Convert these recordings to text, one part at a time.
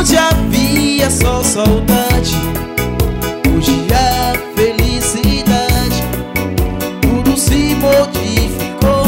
onde havia só saudade, hoje há felicidade. Tudo se modificou,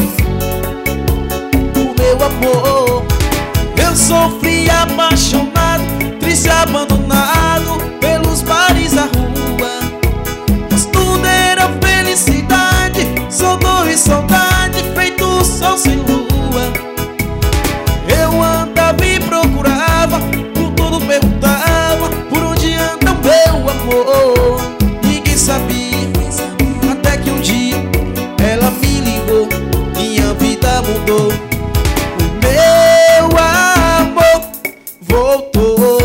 o meu amor. Eu sofri apaixonado, triste, abandonado pelos bares da rua, mas tudo era felicidade, só dor e saudade, feito o sol sem lua. Eu andava e procurava, por tudo perguntava, por onde anda o meu amor. Ninguém sabia, até que um dia ela me ligou, minha vida mudou. O meu amor voltou.